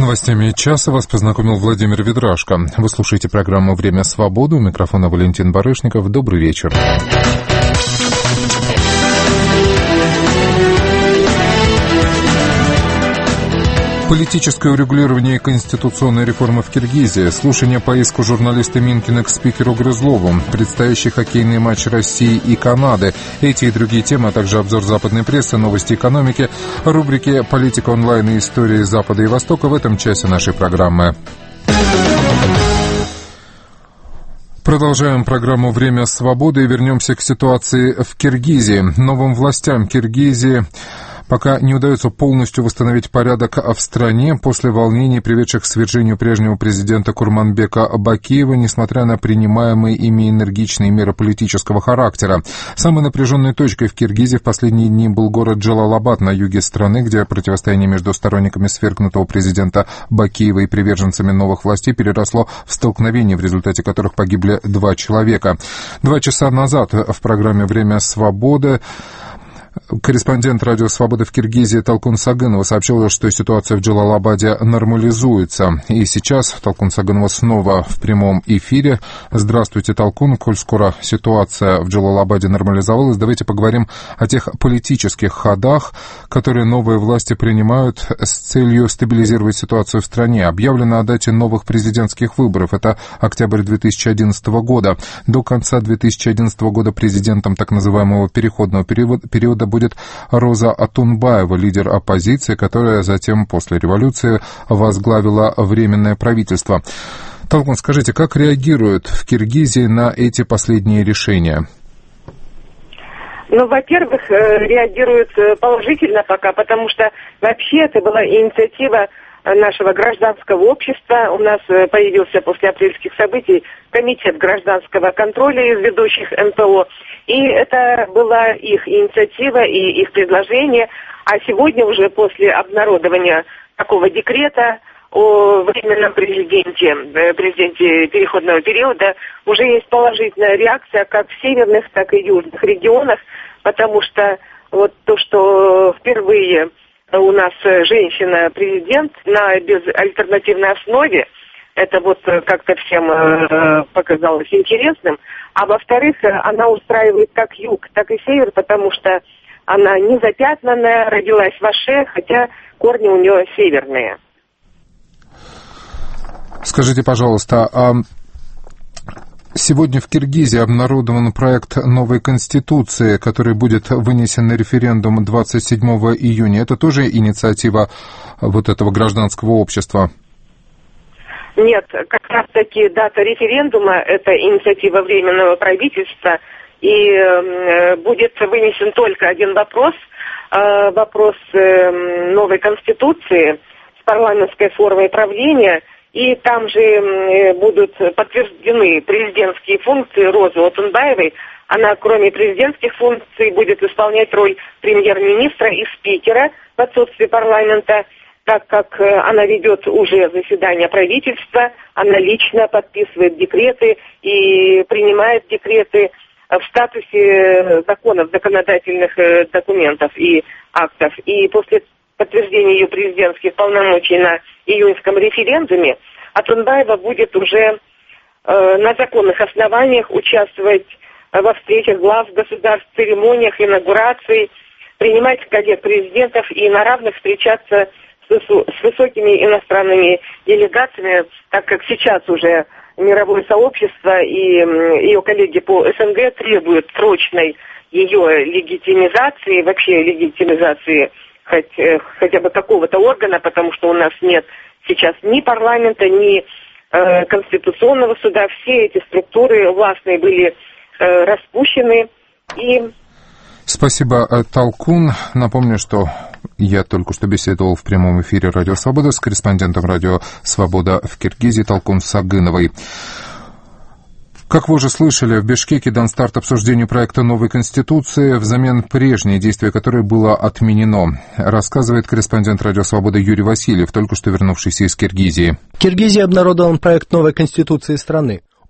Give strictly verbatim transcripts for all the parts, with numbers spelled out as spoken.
С новостями часа вас познакомил Владимир Ведрашко. Вы слушаете программу «Время свободы». У микрофона Валентин Барышников. Добрый вечер. Политическое урегулирование и конституционная реформа в Киргизии, слушание по иску журналиста Минкина к спикеру Грызлову, предстоящий хоккейный матч России и Канады. Эти и другие темы, а также обзор западной прессы, новости экономики, рубрики «Политика онлайн» и истории Запада и Востока в этом часе нашей программы. Продолжаем программу «Время свободы» и вернемся к ситуации в Киргизии. Новым властям Киргизии пока не удается полностью восстановить порядок в стране после волнений, приведших к свержению прежнего президента Курманбека Бакиева, несмотря на принимаемые ими энергичные меры политического характера. Самой напряженной точкой в Киргизии в последние дни был город Джалалабад на юге страны, где противостояние между сторонниками свергнутого президента Бакиева и приверженцами новых властей переросло в столкновения, в результате которых погибли два человека. Два часа назад в программе «Время свободы» корреспондент «Радио Свобода» в Киргизии Талкун Сагынова сообщила, что ситуация в Джалалабаде нормализуется. И сейчас Талкун Сагынова снова в прямом эфире. Здравствуйте, Талкун. Коль скоро ситуация в Джалалабаде нормализовалась, давайте поговорим о тех политических ходах, которые новые власти принимают с целью стабилизировать ситуацию в стране. Объявлено о дате новых президентских выборов. Это октябрь две тысячи одиннадцатого года. До конца две тысячи одиннадцатого года президентом так называемого переходного периода будет Роза Атунбаева, лидер оппозиции, которая затем после революции возглавила временное правительство. Талкун, скажите, как реагируют в Киргизии на эти последние решения? Ну, во-первых, реагируют положительно пока, потому что вообще это была инициатива нашего гражданского общества. У нас появился после апрельских событий комитет гражданского контроля из ведущих эн пэ о. И это была их инициатива и их предложение. А сегодня уже после обнародования такого декрета о временном президенте, президенте переходного периода, уже есть положительная реакция как в северных, так и южных регионах, потому что вот то, что впервые у нас женщина-президент на безальтернативной основе, это вот как-то всем э, показалось интересным. А во-вторых, она устраивает как юг, так и север, потому что она не запятнанная, родилась в Аше, хотя корни у нее северные. Скажите, пожалуйста, а сегодня в Киргизии обнародован проект новой конституции, который будет вынесен на референдум двадцать седьмого июня. Это тоже инициатива вот этого гражданского общества? Нет, как раз-таки дата референдума – это инициатива Временного правительства, и э, будет вынесен только один вопрос, э, вопрос э, новой конституции с парламентской формой правления, и там же э, будут подтверждены президентские функции Розы Атунбаевой. Она, кроме президентских функций, будет исполнять роль премьер-министра и спикера в отсутствии парламента, так как она ведет уже заседание правительства, она лично подписывает декреты и принимает декреты в статусе законов, законодательных документов и актов. И после подтверждения ее президентских полномочий на июньском референдуме Атунбаева будет уже э, на законных основаниях участвовать во встречах глав государств, церемониях, инаугураций, принимать коллег президентов и на равных встречаться с высокими иностранными делегациями, так как сейчас уже мировое сообщество и ее коллеги по эс эн гэ требуют срочной ее легитимизации, вообще легитимизации хоть, хотя бы какого-то органа, потому что у нас нет сейчас ни парламента, ни э, конституционного суда. Все эти структуры властные были э, распущены. И спасибо, Талкун. Напомню, что я только что беседовал в прямом эфире «Радио Свобода» с корреспондентом «Радио Свобода» в Киргизии Талкун Сагыновой. Как вы уже слышали, в Бишкеке дан старт обсуждению проекта новой Конституции взамен прежней, действие которой было отменено. Рассказывает корреспондент «Радио Свобода» Юрий Васильев, только что вернувшийся из Киргизии. В Киргизии обнародован проект новой Конституции страны.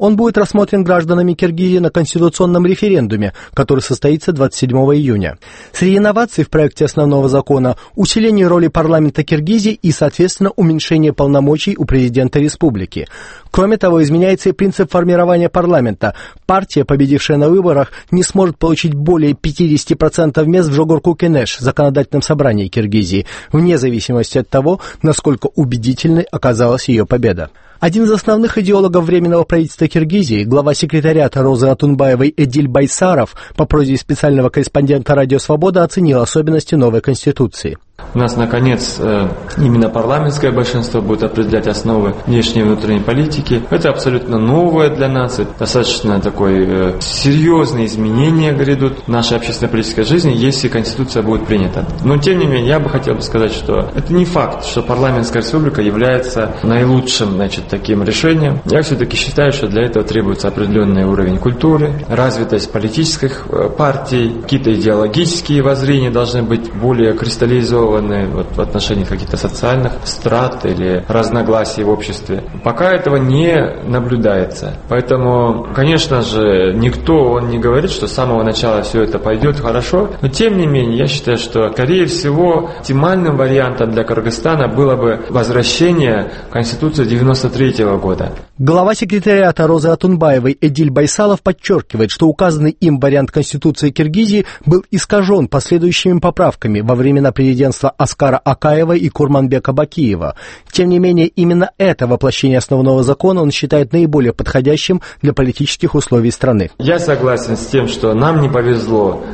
Он будет рассмотрен гражданами Киргизии на конституционном референдуме, который состоится двадцать седьмого июня. Среди инноваций в проекте основного закона – усиление роли парламента Киргизии и, соответственно, уменьшение полномочий у президента республики. Кроме того, изменяется и принцип формирования парламента. Партия, победившая на выборах, не сможет получить более пятьдесят процентов мест в Жогорку-Кенеш, законодательном собрании Киргизии, вне зависимости от того, насколько убедительной оказалась ее победа. Один из основных идеологов Временного правительства Киргизии, глава секретариата Розы Атунбаевой Эдиль Байсаров, по просьбе специального корреспондента «Радио Свобода» оценил особенности новой Конституции. У нас, наконец, именно парламентское большинство будет определять основы внешней и внутренней политики. Это абсолютно новое для нации, достаточно такое серьезные изменения грядут в нашей общественно-политической жизни, если Конституция будет принята. Но, тем не менее, я бы хотел бы сказать, что это не факт, что парламентская республика является наилучшим, значит, таким решением. Я все-таки считаю, что для этого требуется определенный уровень культуры, развитость политических партий, какие-то идеологические воззрения должны быть более кристаллизованы вот, в отношении каких-то социальных страт или разногласий в обществе. Пока этого не наблюдается. Поэтому, конечно же, никто он не говорит, что с самого начала все это пойдет хорошо. Но, тем не менее, я считаю, что, скорее всего, оптимальным вариантом для Кыргызстана было бы возвращение Конституции девяносто третьего года. Глава секретариата Розы Атунбаевой Эдиль Байсалов подчеркивает, что указанный им вариант Конституции Киргизии был искажен последующими поправками во времена президентства Аскара Акаева и Курманбека Бакиева. Тем не менее, именно это воплощение основного закона он считает наиболее подходящим для политических условий страны. Я согласен с тем, что нам не повезло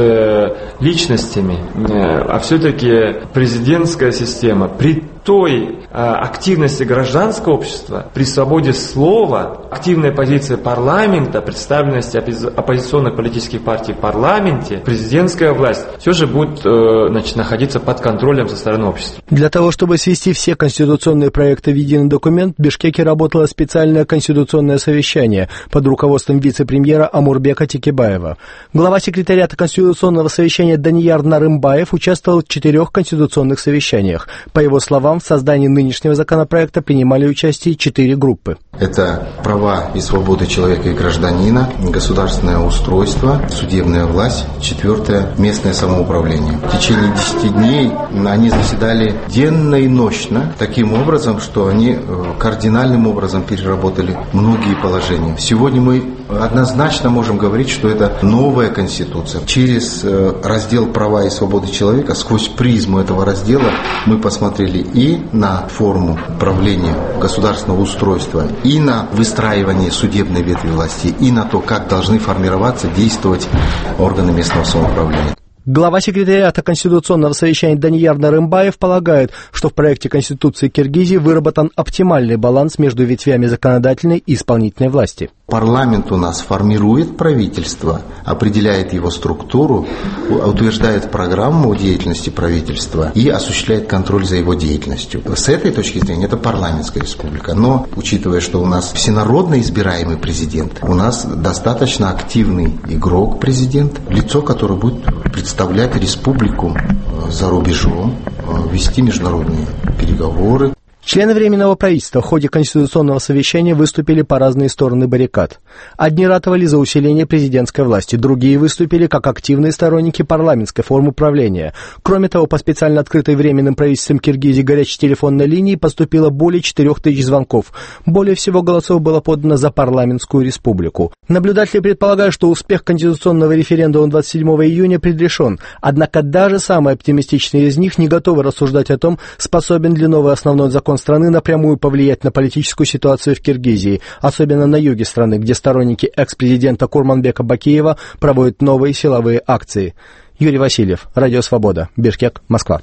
с личностями, а все-таки президентская система при той а, активности гражданского общества, при свободе слова, активной позиции парламента, представленности оппози- оппозиционных политических партий в парламенте, президентская власть все же будет э, значит, находиться под контролем со стороны общества. Для того, чтобы свести все конституционные проекты в единый документ, в Бишкеке работало специальное конституционное совещание под руководством вице-премьера Амурбека Текебаева. Глава секретариата конституционного совещания Данияр Нарымбаев участвовал в четырех конституционных совещаниях. По его словам, в создании нынешнего законопроекта принимали участие четыре группы. Это права и свободы человека и гражданина, государственное устройство, судебная власть, четвертое – местное самоуправление. В течение десяти дней они заседали денно и ночно, таким образом, что они кардинальным образом переработали многие положения. Сегодня мы однозначно можем говорить, что это новая Конституция. Через раздел «Права и свободы человека», сквозь призму этого раздела мы посмотрели и на форму правления государственного устройства, и на выстраивание судебной ветви власти, и на то, как должны формироваться, действовать органы местного самоуправления. Глава секретариата Конституционного совещания Данияр Нарымбаев полагает, что в проекте Конституции Киргизии выработан оптимальный баланс между ветвями законодательной и исполнительной власти. Парламент у нас формирует правительство, определяет его структуру, утверждает программу деятельности правительства и осуществляет контроль за его деятельностью. С этой точки зрения это парламентская республика. Но, учитывая, что у нас всенародно избираемый президент, у нас достаточно активный игрок президент, лицо, которое будет представлять республику за рубежом, вести международные переговоры. Члены Временного правительства в ходе конституционного совещания выступили по разные стороны баррикад. Одни ратовали за усиление президентской власти, другие выступили как активные сторонники парламентской формы правления. Кроме того, по специально открытой Временным правительством Киргизии горячей телефонной линии поступило более четырех тысяч звонков. Более всего голосов было подано за парламентскую республику. Наблюдатели предполагают, что успех конституционного референдума двадцать седьмого июня предрешен. Однако даже самые оптимистичные из них не готовы рассуждать о том, способен ли новый основной закон страны напрямую повлиять на политическую ситуацию в Киргизии, особенно на юге страны, где сторонники экс-президента Курманбека Бакиева проводят новые силовые акции. Юрий Васильев, Радио Свобода, Бишкек, Москва.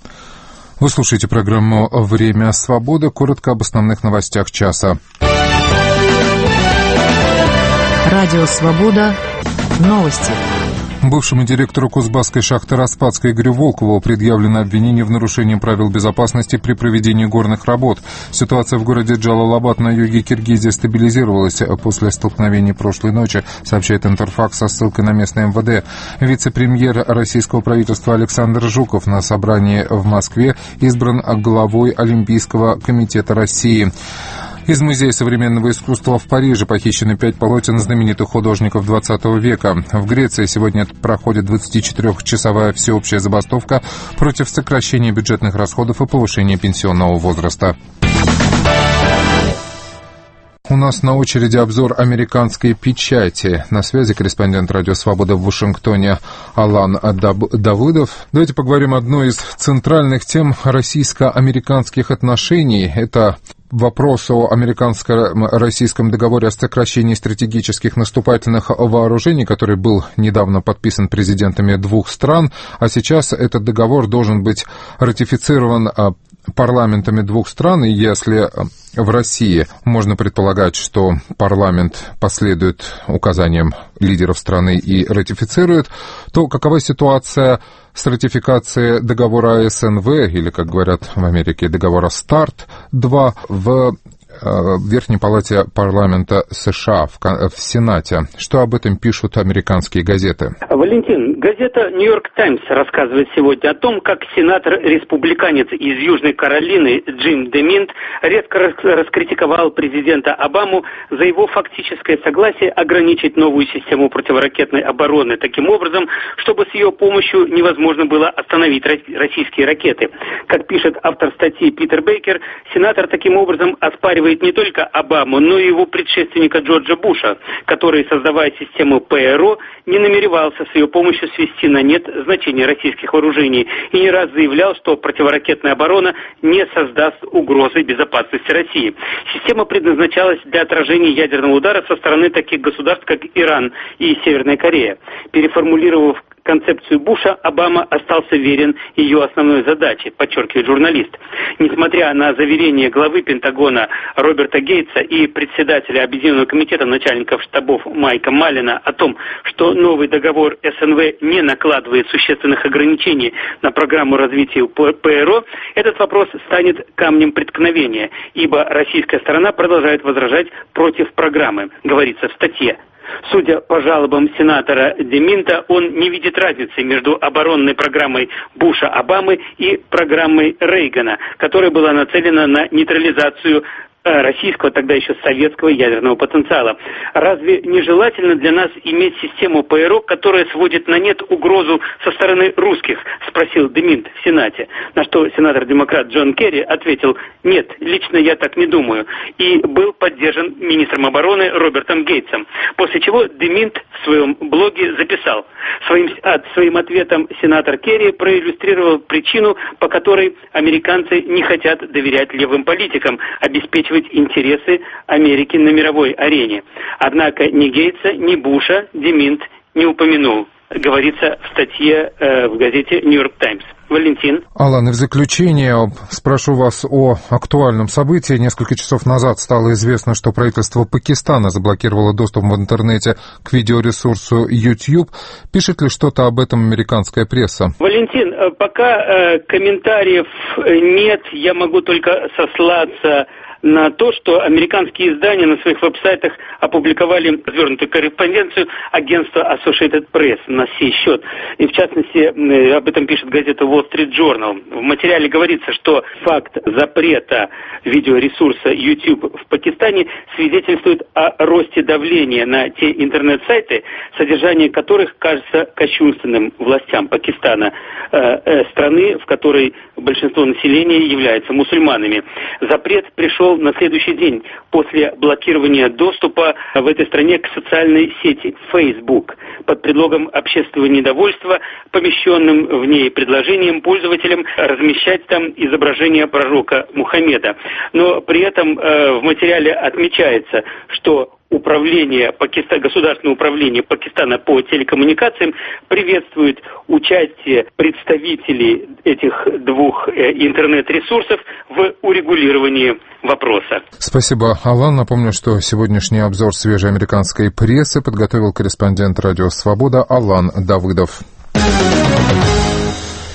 Вы слушаете программу «Время свободы». Коротко об основных новостях часа. Радио Свобода. Новости. Бывшему директору Кузбасской шахты «Распадской» Игорю Волкову предъявлено обвинение в нарушении правил безопасности при проведении горных работ. Ситуация в городе Джалалабад на юге Киргизии стабилизировалась после столкновений прошлой ночи, сообщает Интерфакс со ссылкой на местное эм вэ дэ. Вице-премьер российского правительства Александр Жуков на собрании в Москве избран главой Олимпийского комитета России. Из Музея современного искусства в Париже похищены пять полотен знаменитых художников двадцатого века. В Греции сегодня проходит двадцатичетырёхчасовая всеобщая забастовка против сокращения бюджетных расходов и повышения пенсионного возраста. У нас на очереди обзор американской печати. На связи корреспондент «Радио Свобода» в Вашингтоне Алан Давыдов. Давайте поговорим о одной из центральных тем российско-американских отношений. Это вопрос о американско-российском договоре о сокращении стратегических наступательных вооружений, который был недавно подписан президентами двух стран, а сейчас этот договор должен быть ратифицирован парламентами двух стран, и если в России можно предполагать, что парламент последует указаниям лидеров страны и ратифицирует, то какова ситуация с ратификацией договора эс эн вэ, или, как говорят в Америке, договора старт-два в в Верхней палате парламента США, в, в Сенате. Что об этом пишут американские газеты? Валентин, газета «Нью-Йорк Таймс» рассказывает сегодня о том, как сенатор-республиканец из Южной Каролины Джим Деминт резко раскритиковал президента Обаму за его фактическое согласие ограничить новую систему противоракетной обороны таким образом, чтобы с ее помощью невозможно было остановить российские ракеты. Как пишет автор статьи Питер Бейкер, сенатор таким образом оспаривает не только Обаму, но и его предшественника Джорджа Буша, который, создавая систему ПРО, не намеревался с ее помощью свести на нет значение российских вооружений и не раз заявлял, что противоракетная оборона не создаст угрозы безопасности России. Система предназначалась для отражения ядерного удара со стороны таких государств, как Иран и Северная Корея. Переформулировав концепцию Буша, Обама остался верен ее основной задаче, подчеркивает журналист. Несмотря на заверение главы Пентагона Роберта Гейтса и председателя Объединенного комитета начальников штабов Майка Маллина о том, что новый договор эс эн вэ не накладывает существенных ограничений на программу развития ПРО, этот вопрос станет камнем преткновения, ибо российская сторона продолжает возражать против программы, говорится в статье. Судя по жалобам сенатора Деминта, он не видит разницы между оборонной программой Буша-Обамы и программой Рейгана, которая была нацелена на нейтрализацию российского, тогда еще советского ядерного потенциала. Разве нежелательно для нас иметь систему ПРО, которая сводит на нет угрозу со стороны русских? Спросил Деминт в Сенате. На что сенатор-демократ Джон Керри ответил: нет, лично я так не думаю. И был поддержан министром обороны Робертом Гейтсом. После чего Деминт в своем блоге записал: своим, от, своим ответом сенатор Керри проиллюстрировал причину, по которой американцы не хотят доверять левым политикам, обеспечивать интересы Америки на мировой арене. Однако ни Гейтса, ни Буша Деминт не упомянул, говорится в статье э, в газете «Нью-Йорк Таймс». Валентин. Алан, и в заключение спрошу вас о актуальном событии. Несколько часов назад стало известно, что правительство Пакистана заблокировало доступ в интернете к видеоресурсу YouTube. Пишет ли что-то об этом американская пресса? Валентин, пока э, комментариев нет, я могу только сослаться на то, что американские издания на своих веб-сайтах опубликовали развернутую корреспонденцию агентства Associated Press на сей счет. И в частности, об этом пишет газета Wall Street Journal. В материале говорится, что факт запрета видеоресурса YouTube в Пакистане свидетельствует о росте давления на те интернет-сайты, содержание которых кажется кощунственным властям Пакистана, э, э, страны, в которой большинство населения являются мусульманами. Запрет пришел на следующий день после блокирования доступа в этой стране к социальной сети Facebook под предлогом общественного недовольства, помещенным в ней предложением пользователям размещать там изображение пророка Мухаммеда. Но при этом э, в материале отмечается, что Управление Пакистана, Государственное управление Пакистана по телекоммуникациям приветствует участие представителей этих двух э, интернет-ресурсов в урегулировании вопроса. Спасибо, Алан. Напомню, что сегодняшний обзор свежей американской прессы подготовил корреспондент «Радио Свобода» Алан Давыдов.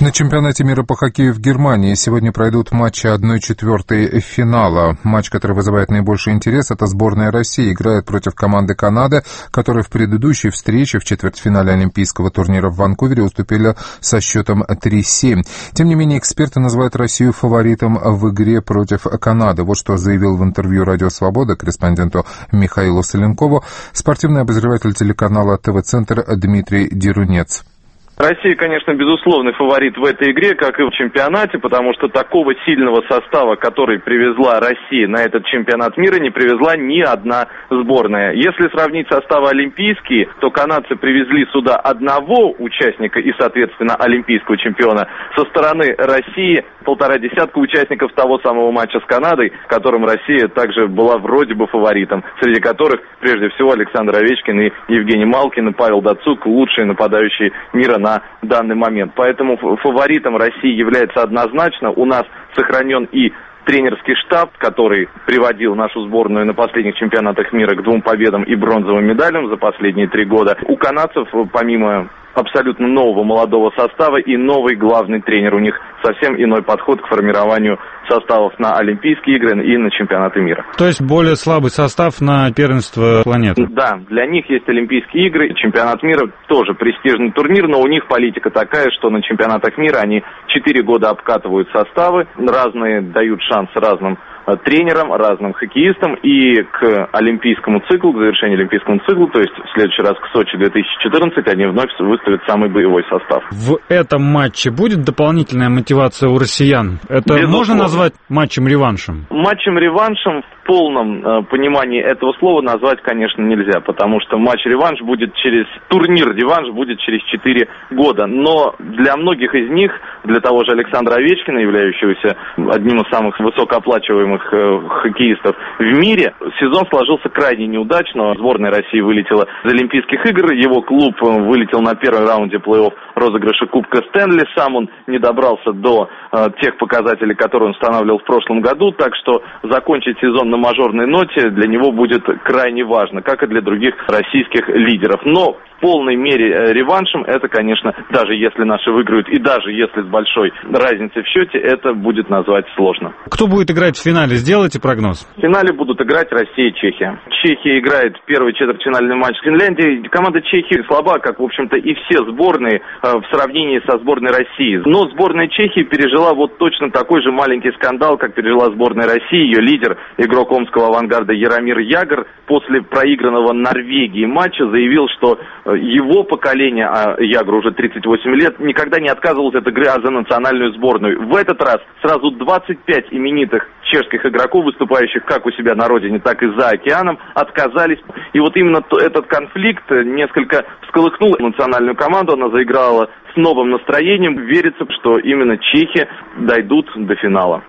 На чемпионате мира по хоккею в Германии сегодня пройдут матчи одной четвертой финала. Матч, который вызывает наибольший интерес, это сборная России играет против команды Канады, которая в предыдущей встрече в четвертьфинале олимпийского турнира в Ванкувере уступила со счетом три семь. Тем не менее, эксперты называют Россию фаворитом в игре против Канады. Вот что заявил в интервью «Радио Свобода» корреспонденту Михаилу Соленкову спортивный обозреватель телеканала ТВ-центр Дмитрий Дерунец. Россия, конечно, безусловный фаворит в этой игре, как и в чемпионате, потому что такого сильного состава, который привезла Россия на этот чемпионат мира, не привезла ни одна сборная. Если сравнить составы олимпийские, то канадцы привезли сюда одного участника и, соответственно, олимпийского чемпиона. Со стороны России полтора десятка участников того самого матча с Канадой, в котором Россия также была вроде бы фаворитом, среди которых, прежде всего, Александр Овечкин и Евгений Малкин, и Павел Дацук, лучшие нападающие мира на данный момент. Поэтому фаворитом России является однозначно. У нас сохранен и тренерский штаб, который приводил нашу сборную на последних чемпионатах мира к двум победам и бронзовым медалям за последние три года. У канадцев, помимо абсолютно нового молодого состава и новый главный тренер, у них совсем иной подход к формированию составов на Олимпийские игры и на чемпионаты мира. То есть более слабый состав на первенство планеты? Да, для них есть Олимпийские игры, чемпионат мира тоже престижный турнир, но у них политика такая, что на чемпионатах мира они четыре года обкатывают составы, разные дают шанс разным тренерам, разным хоккеистам, и к олимпийскому циклу, к завершению олимпийскому циклу, то есть в следующий раз к Сочи две тысячи четырнадцать, они вновь выставят самый боевой состав. В этом матче будет дополнительная мотивация у россиян? Это Безусловно. Можно назвать матчем-реваншем? Матчем-реваншем в полном э, понимании этого слова назвать, конечно, нельзя, потому что матч-реванш будет через... Турнир-реванш будет через четыре года, но для многих из них, для того же Александра Овечкина, являющегося одним из самых высокооплачиваемых хоккеистов в мире, сезон сложился крайне неудачно. Сборная России вылетела из Олимпийских игр, его клуб вылетел на первом раунде плей-офф розыгрыша Кубка Стэнли, сам он не добрался до э, тех показателей, которые он устанавливал в прошлом году, так что закончить сезон на мажорной ноте для него будет крайне важно, как и для других российских лидеров. Но в полной мере реваншем это, конечно, даже если наши выиграют и даже если с большой разницей в счете, это будет назвать сложно. Кто будет играть в финале? Сделайте прогноз. В финале будут играть Россия и Чехия. Чехия играет первый четвертьфинальный матч с Финляндией. Команда Чехии слаба, как, в общем-то, и все сборные э, в сравнении со сборной России. Но сборная Чехии пережила вот точно такой же маленький скандал, как пережила сборная России. Ее лидер, игрок омского «Авангарда» Яромир Ягр, после проигранного Норвегии матча заявил, что его поколение, а Ягру уже тридцать восемь лет, никогда не отказывалось от игры за национальную сборную. В этот раз сразу двадцать пять именитых чешских игроков, выступающих как у себя на родине, так и за океаном, отказались. И вот именно этот конфликт несколько всколыхнул национальную команду, она заиграла с новым настроением. Верится, что именно чехи дойдут до финала.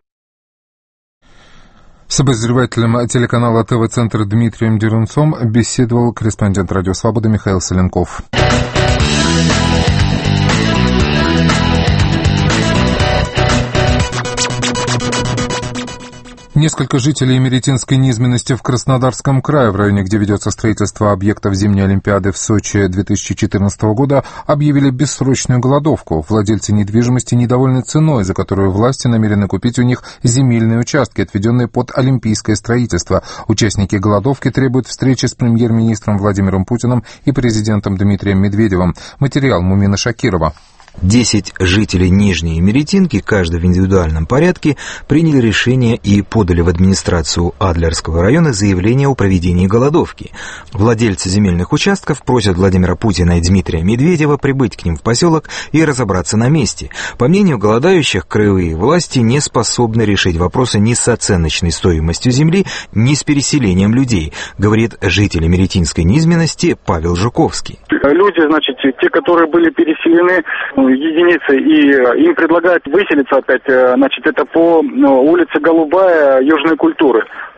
С обозревателем телеканала ТВ-центр Дмитрием Дерунцом беседовал корреспондент «Радио Свобода» Михаил Соленков. Несколько жителей Меретинской низменности в Краснодарском крае, в районе, где ведется строительство объектов зимней Олимпиады в Сочи две тысячи четырнадцатого года, объявили бессрочную голодовку. Владельцы недвижимости недовольны ценой, за которую власти намерены купить у них земельные участки, отведенные под олимпийское строительство. Участники голодовки требуют встречи с премьер-министром Владимиром Путиным и президентом Дмитрием Медведевым. Материал Мумина Шакирова. Десять жителей Нижней Меретинки, каждый в индивидуальном порядке, приняли решение и подали в администрацию Адлерского района заявление о проведении голодовки. Владельцы земельных участков просят Владимира Путина и Дмитрия Медведева прибыть к ним в поселок и разобраться на месте. По мнению голодающих, краевые власти не способны решить вопросы ни с оценочной стоимостью земли, ни с переселением людей, говорит житель Меретинской низменности Павел Жуковский. Люди, значит, те, которые были переселены, единицы, и им предлагают выселиться опять, значит, это по улице Голубая, Южной культуры.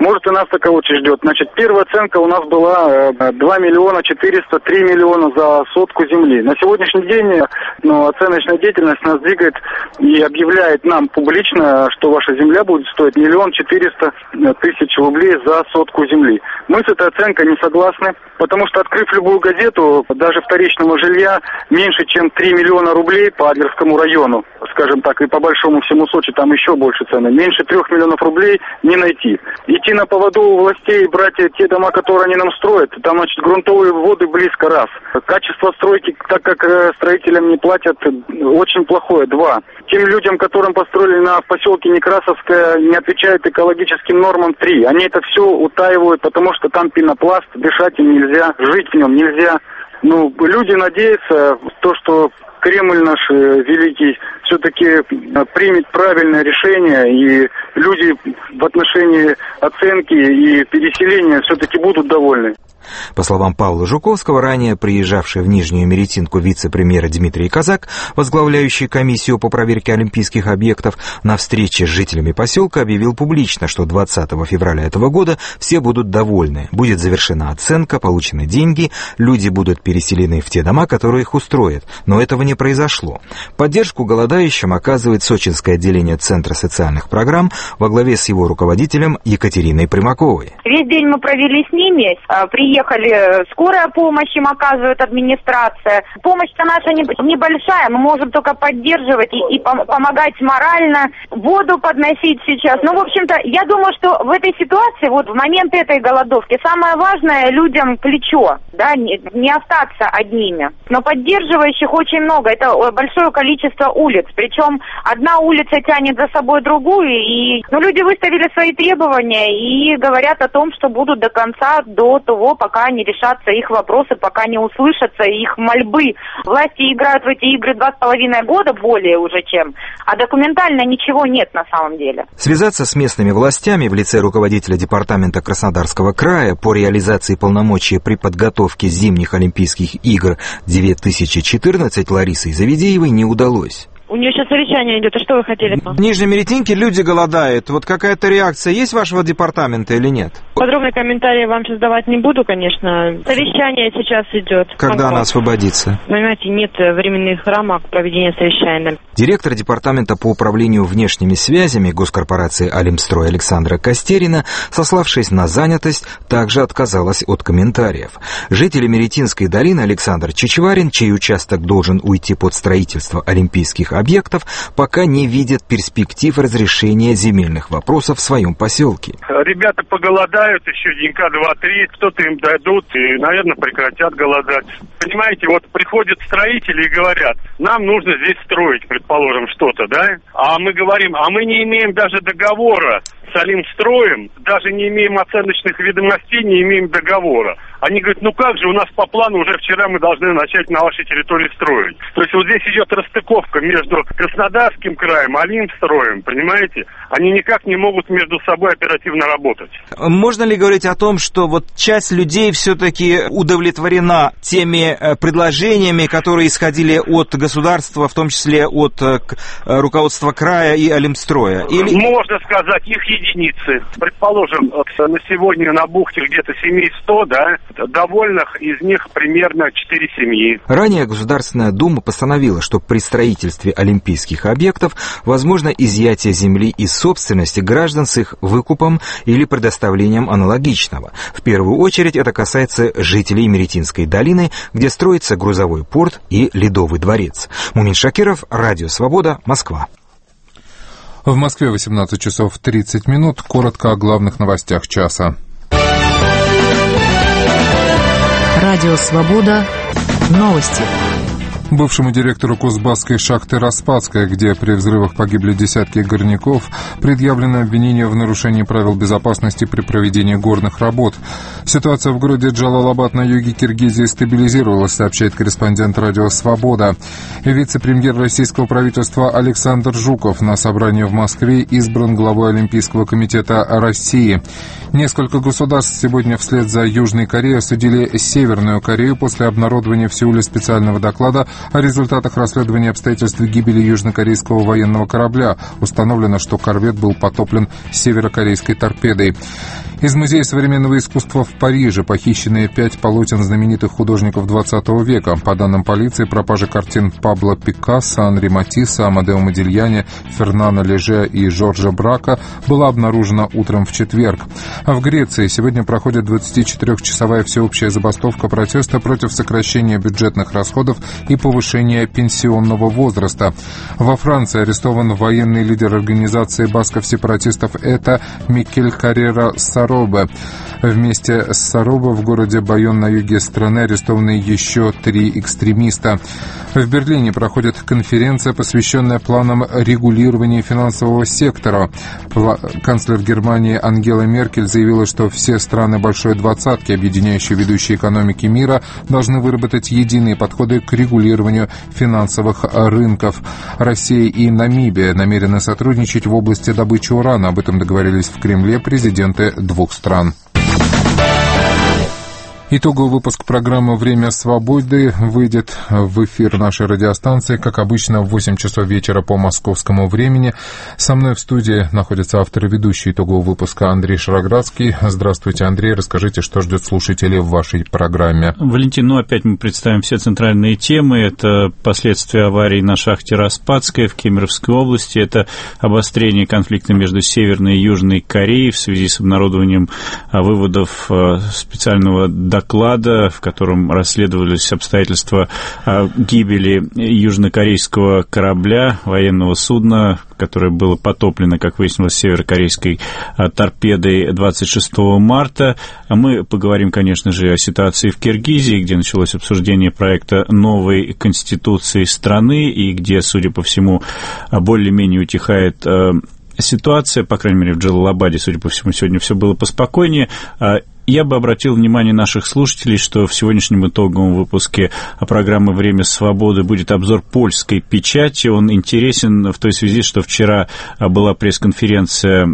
Может, и нас такого ждет. Значит, первая оценка у нас была два миллиона четыреста три миллиона за сотку земли. На сегодняшний день ну, оценочная деятельность нас двигает и объявляет нам публично, что ваша земля будет стоить миллион четыреста тысяч рублей за сотку земли. Мы с этой оценкой не согласны, потому что, открыв любую газету, даже вторичного жилья меньше, чем три миллиона рублей по Адлерскому району, скажем так, и по большому всему Сочи там еще больше цены. Меньше трех миллионов рублей не найти. Идти на поводу у властей, брать те дома, которые они нам строят, там, значит, грунтовые воды близко, раз. Качество стройки, так как строителям не платят, очень плохое, два. Тем людям, которым построили на поселке Некрасовское, не отвечают экологическим нормам, три. Они это все утаивают, потому что там пенопласт, дышать им нельзя, жить в нем нельзя. Ну, люди надеются, то, что Кремль наш великий все-таки примет правильное решение, и люди в отношении оценки и переселения все-таки будут довольны. По словам Павла Жуковского, ранее приезжавший в Нижнюю Меретинку вице-премьер Дмитрий Казак, возглавляющий комиссию по проверке олимпийских объектов, на встрече с жителями поселка объявил публично, что двадцатого февраля этого года все будут довольны. Будет завершена оценка, получены деньги, люди будут переселены в те дома, которые их устроят. Но этого не произошло. Поддержку голодающим оказывает сочинское отделение Центра социальных программ во главе с его руководителем Екатериной Примаковой. Весь день мы провели с ними, приехали. Приехали, скорая помощь им оказывает администрация. Помощь-то наша небольшая, мы можем только поддерживать и, и помогать морально, воду подносить сейчас. Ну, в общем-то, я думаю, что в этой ситуации, вот в момент этой голодовки, самое важное людям плечо, да, не, не остаться одними. Но поддерживающих очень много, это большое количество улиц. Причем одна улица тянет за собой другую, и ну, люди выставили свои требования и говорят о том, что будут до конца, до того, пока не решатся их вопросы, пока не услышатся их мольбы. Власти играют в эти игры два с половиной года, более уже чем, а документально ничего нет на самом деле. Связаться с местными властями в лице руководителя департамента Краснодарского края по реализации полномочий при подготовке зимних Олимпийских игр две тысячи четырнадцать Ларисой Заведеевой не удалось. У нее сейчас совещание идет, а что вы хотели? В Нижней Меретинке люди голодают. Вот какая-то реакция есть вашего департамента или нет? Подробные комментарии вам сейчас давать не буду, конечно. Совещание сейчас идет. Когда оно освободится? Понимаете, нет временных рамок проведения совещания. Директор департамента по управлению внешними связями госкорпорации «Алимстрой» Александра Костерина, сославшись на занятость, также отказалась от комментариев. Жители Меретинской долины Александр Чичварин, чей участок должен уйти под строительство олимпийских объектов, пока не видят перспектив разрешения земельных вопросов в своем поселке. Ребята поголодают еще денька два-три, кто-то им дадут и, наверное, прекратят голодать. Понимаете, вот приходят строители и говорят, нам нужно здесь строить, предположим, что-то, да? А мы говорим, а мы не имеем даже договора с Алимстроем, даже не имеем оценочных ведомостей, не имеем договора. Они говорят, ну как же, у нас по плану уже вчера мы должны начать на вашей территории строить. То есть вот здесь идет расстыковка между Краснодарским краем и Алимстроем, понимаете? Они никак не могут между собой оперативно работать. Можно ли говорить о том, что вот часть людей все-таки удовлетворена теми предложениями, которые исходили от государства, в том числе от руководства края и Алимстроя? Или... Можно сказать, их единицы. Предположим, на сегодня на бухте где-то семей сто, да? Довольных из них примерно четыре семьи. Ранее Государственная Дума постановила, что при строительстве олимпийских объектов возможно изъятие земли из собственности граждан с их выкупом или предоставлением аналогичного. В первую очередь это касается жителей Меретинской долины, где строится грузовой порт и Ледовый дворец. Мумин Шакиров, Радио Свобода, Москва. В Москве восемнадцать часов тридцать минут. Коротко о главных новостях часа. Радио «Свобода». Новости. Бывшему директору Кузбасской шахты «Распадская», где при взрывах погибли десятки горняков, предъявлено обвинение в нарушении правил безопасности при проведении горных работ. Ситуация в городе Джалалабад на юге Киргизии стабилизировалась, сообщает корреспондент «Радио Свобода». Вице-премьер российского правительства Александр Жуков на собрании в Москве избран главой Олимпийского комитета России. Несколько государств сегодня вслед за Южной Кореей осудили Северную Корею после обнародования в Сеуле специального доклада о результатах расследования обстоятельств гибели южнокорейского военного корабля. Установлено, что корвет был потоплен северокорейской торпедой. Из Музея современного искусства в Париже похищены пять полотен знаменитых художников двадцатого века. По данным полиции, пропажа картин Пабло Пикассо, Анри Матисса, Амадео Модильяне, Фернана Леже и Жоржа Брака была обнаружена утром в четверг. А в Греции сегодня проходит двадцатичетырёхчасовая всеобщая забастовка протеста против сокращения бюджетных расходов и повышения пенсионного возраста. Во Франции арестован военный лидер организации басков-сепаратистов «Это» Микель Каррера Саробе. Вместе с Саробе в городе Байон на юге страны арестованы еще три экстремиста. В Берлине проходит конференция, посвященная планам регулирования финансового сектора. Канцлер Германии Ангела Меркель заявила, что все страны Большой Двадцатки, объединяющие ведущие экономики мира, должны выработать единые подходы к регулированию финансовых рынков. Россия и Намибия намерены сотрудничать в области добычи урана. Об этом договорились в Кремле президенты двух стран. Итоговый выпуск программы «Время свободы» выйдет в эфир нашей радиостанции, как обычно, в восемь часов вечера по московскому времени. Со мной в студии находится автор и ведущий итогового выпуска Андрей Шароградский. Здравствуйте, Андрей. Расскажите, что ждет слушателей в вашей программе. Валентин, ну опять мы представим все центральные темы. Это последствия аварии на шахте Распадская в Кемеровской области. Это обострение конфликта между Северной и Южной Кореей в связи с обнародованием выводов специального доклада, в котором расследовались обстоятельства гибели южнокорейского корабля, военного судна, которое было потоплено, как выяснилось, северокорейской торпедой двадцать шестого марта. Мы поговорим, конечно же, о ситуации в Киргизии, где началось обсуждение проекта новой конституции страны и где, судя по всему, более-менее утихает ситуация, по крайней мере, в Джалалабаде, судя по всему, сегодня все было поспокойнее. Я бы обратил внимание наших слушателей, что в сегодняшнем итоговом выпуске программы «Время свободы» будет обзор польской печати. Он интересен в той связи, что вчера была пресс-конференция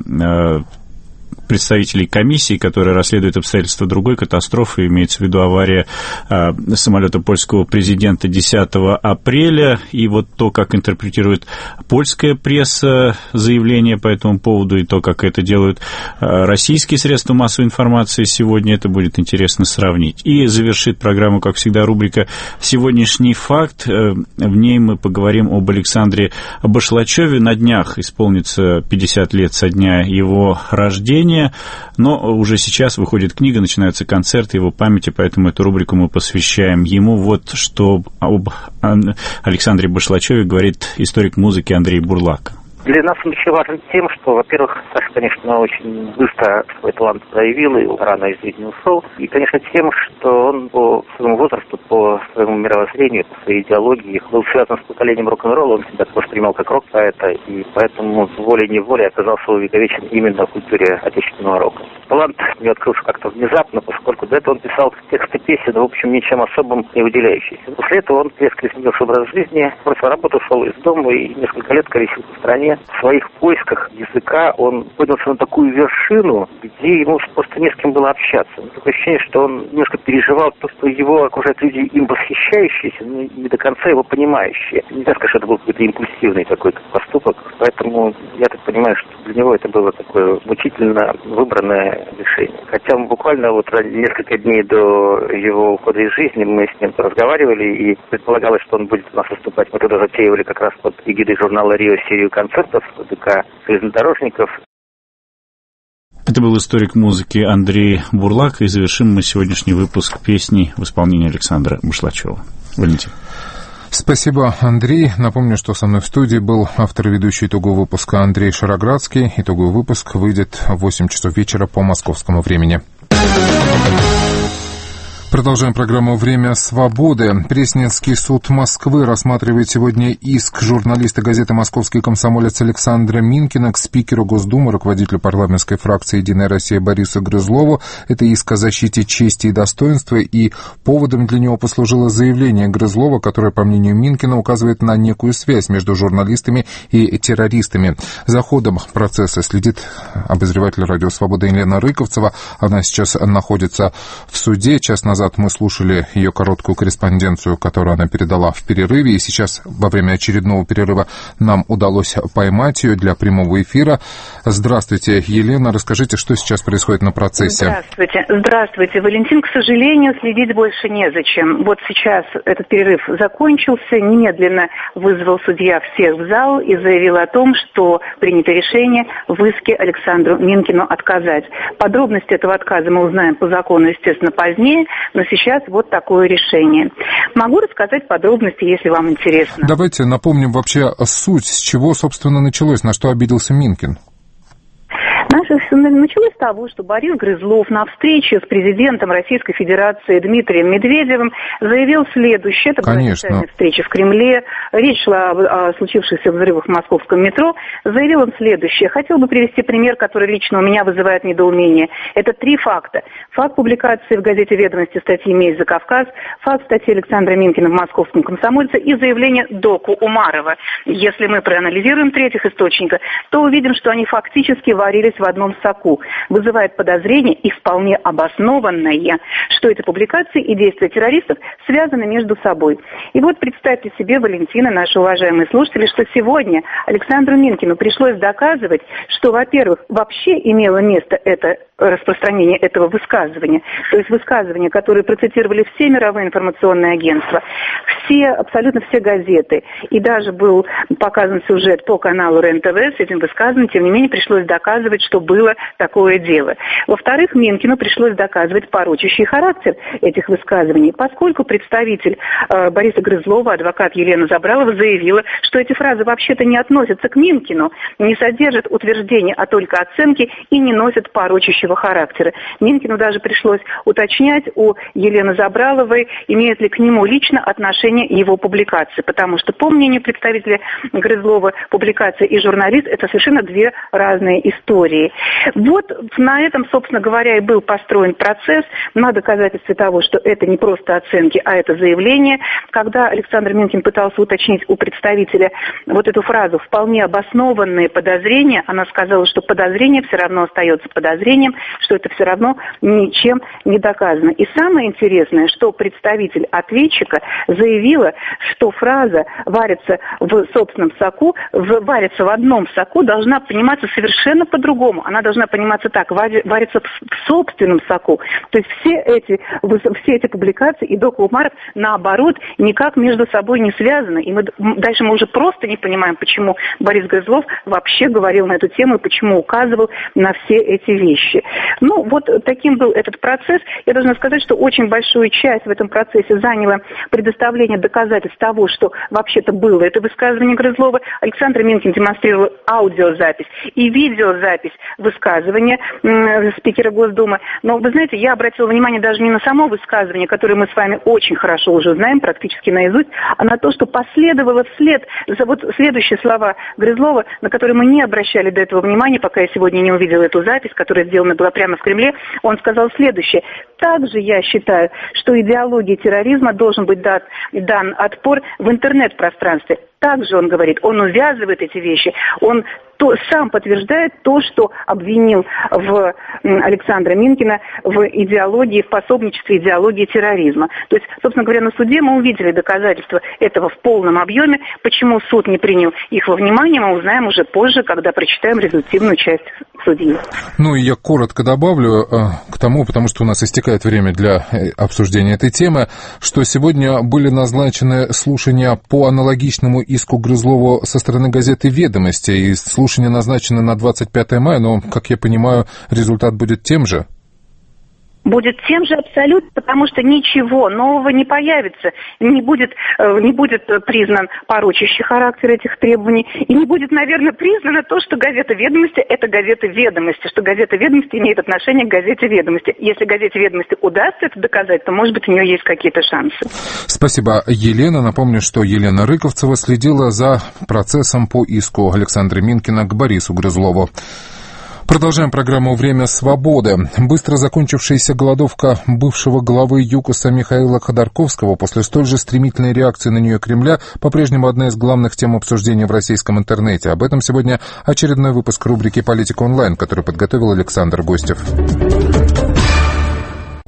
представителей комиссии, которая расследует обстоятельства другой катастрофы, имеется в виду авария а, самолета польского президента десятого апреля, и вот то, как интерпретирует польская пресса заявление по этому поводу, и то, как это делают а, российские средства массовой информации сегодня, это будет интересно сравнить. И завершит программу, как всегда, рубрика «Сегодняшний факт». В ней мы поговорим об Александре Башлачеве. На днях исполнится пятьдесят лет со дня его рождения. Но уже сейчас выходит книга, начинаются концерты его памяти, поэтому эту рубрику мы посвящаем ему. Вот что об Александре Башлачеве говорит историк музыки Андрей Бурлак. Для нас он еще важен тем, что, во-первых, Саша, конечно, очень быстро свой талант проявил и рано из жизни ушел. И, конечно, тем, что он по своему возрасту, по своему мировоззрению, по своей идеологии был связан с поколением рок-н-ролла. Он себя воспринимал как рок-поэта, и поэтому волей-неволей оказался увековечен именно в культуре отечественного рока. Талант не открылся как-то внезапно, поскольку до этого он писал тексты песен, в общем, ничем особым не выделяющиеся. После этого он резко изменил образ жизни, бросил работу, ушел из дома и несколько лет колесил по стране. В своих поисках языка он поднялся на такую вершину, где ему просто не с кем было общаться. Такое ощущение, что он немножко переживал то, что его окружают люди им восхищающиеся, но не до конца его понимающие. Нельзя сказать, что это был какой-то импульсивный такой поступок, поэтому я так понимаю, что для него это было такое мучительно выбранное решение. Хотя буквально вот несколько дней до его ухода из жизни мы с ним разговаривали, и предполагалось, что он будет у нас выступать. Мы тогда затеивали как раз под эгидой журнала «Рио» серию концертов ДК железнодорожников. Это был историк музыки Андрей Бурлак, и завершим мы сегодняшний выпуск песней в исполнении Александра Башлачева. Валентин. Спасибо, Андрей. Напомню, что со мной в студии был автор и ведущий итогового выпуска Андрей Шароградский. Итоговый выпуск выйдет в восемь часов вечера по московскому времени. Продолжаем программу «Время свободы». Пресненский суд Москвы рассматривает сегодня иск журналиста газеты «Московский комсомолец» Александра Минкина к спикеру Госдумы, руководителю парламентской фракции «Единая Россия» Борису Грызлову. Это иск о защите чести и достоинства, и поводом для него послужило заявление Грызлова, которое, по мнению Минкина, указывает на некую связь между журналистами и террористами. За ходом процесса следит обозреватель «Радио Свобода» Елена Рыковцева. Она сейчас находится в суде. Час назад назад мы слушали ее короткую корреспонденцию, которую она передала в перерыве, и сейчас во время очередного перерыва нам удалось поймать ее для прямого эфира. Здравствуйте, Елена, расскажите, что сейчас происходит на процессе. Здравствуйте. Здравствуйте, Валентин. К сожалению, следить больше незачем. Вот сейчас этот перерыв закончился, немедленно вызвал судья всех в зал и заявил о том, что принято решение в иске Александру Минкину отказать. Подробности этого отказа мы узнаем по закону, естественно, позднее, но сейчас вот такое решение. Могу рассказать подробности, если вам интересно. Давайте напомним вообще суть, с чего, собственно, началось, на что обиделся Минкин. Наше началось с того, что Борис Грызлов на встрече с президентом Российской Федерации Дмитрием Медведевым заявил следующее. Это была официальная встреча в Кремле. Речь шла о, о случившихся взрывах в московском метро. Заявил он следующее. Хотел бы привести пример, который лично у меня вызывает недоумение. Это три факта. Факт публикации в газете «Ведомости» статьи «Месть за Кавказ», факт статьи Александра Минкина в «Московском комсомольце» и заявление Доку Умарова. Если мы проанализируем третьих источника, то увидим, что они фактически варились в одном соку. Вызывает подозрение и вполне обоснованное, что эти публикации и действия террористов связаны между собой. И вот представьте себе, Валентина, наши уважаемые слушатели, что сегодня Александру Минкину пришлось доказывать, что, во-первых, вообще имело место это распространение этого высказывания, то есть высказывания, которые процитировали все мировые информационные агентства, все, абсолютно все газеты, и даже был показан сюжет по каналу РЕН-ТВ с этим высказыванием, тем не менее пришлось доказывать, что было такое дело. Во-вторых, Минкину пришлось доказывать порочащий характер этих высказываний, поскольку представитель э, Бориса Грызлова, адвокат Елена Забралова, заявила, что эти фразы вообще-то не относятся к Минкину, не содержат утверждения, а только оценки и не носят порочащего характера. Минкину даже пришлось уточнять у Елены Забраловой, имеет ли к нему лично отношение его публикации, потому что, по мнению представителя Грызлова, публикация и журналист – это совершенно две разные истории. Вот на этом, собственно говоря, и был построен процесс на доказательстве того, что это не просто оценки, а это заявление. Когда Александр Минкин пытался уточнить у представителя вот эту фразу «вполне обоснованные подозрения», она сказала, что подозрение все равно остается подозрением, что это все равно ничем не доказано. И самое интересное, что представитель ответчика заявила, что фраза «варится в собственном соку», в, «варится в одном соку» должна пониматься совершенно по-другому. Она должна пониматься так: «варится в собственном соку». То есть все эти, все эти публикации и Док Умаров, наоборот, никак между собой не связаны. И мы, дальше мы уже просто не понимаем, почему Борис Грызлов вообще говорил на эту тему и почему указывал на все эти вещи. Ну, вот таким был этот процесс. Я должна сказать, что очень большую часть в этом процессе заняло предоставление доказательств того, что вообще-то было это высказывание Грызлова. Александр Минкин демонстрировал аудиозапись и видеозапись высказывания э, спикера Госдумы. Но, вы знаете, я обратила внимание даже не на само высказывание, которое мы с вами очень хорошо уже знаем, практически наизусть, а на то, что последовало вслед за вот следующие слова Грызлова, на которые мы не обращали до этого внимания, пока я сегодня не увидела эту запись, которая сделана была прямо в Кремле. Он сказал следующее: также я считаю, что идеологии терроризма должен быть дан, дан отпор в интернет-пространстве. Также он говорит, он увязывает эти вещи, он то, сам подтверждает то, что обвинил в Александра Минкина в идеологии, в пособничестве идеологии терроризма. То есть, собственно говоря, на суде мы увидели доказательства этого в полном объеме. Почему суд не принял их во внимание, мы узнаем уже позже, когда прочитаем результативную часть судьи. Ну и я коротко добавлю э, к тому, потому что у нас истекает время для обсуждения этой темы, что сегодня были назначены слушания по аналогичному иску Грызлову со стороны газеты «Ведомости», и слушания назначены на двадцать пятое мая, но, как я понимаю, результат будет тем же. Будет тем же абсолютно, потому что ничего нового не появится. Не будет, не будет признан порочащий характер этих требований. И не будет, наверное, признано то, что газета «Ведомости» — это газета «Ведомости», что газета «Ведомости» имеет отношение к газете «Ведомости». Если газете «Ведомости» удастся это доказать, то, может быть, у нее есть какие-то шансы. Спасибо, Елена. Напомню, что Елена Рыковцева следила за процессом по иску Александра Минкина к Борису Грызлову. Продолжаем программу «Время свободы». Быстро закончившаяся голодовка бывшего главы ЮКОСа Михаила Ходорковского после столь же стремительной реакции на нее Кремля по-прежнему одна из главных тем обсуждения в российском интернете. Об этом сегодня очередной выпуск рубрики «Политика онлайн», который подготовил Александр Гостев.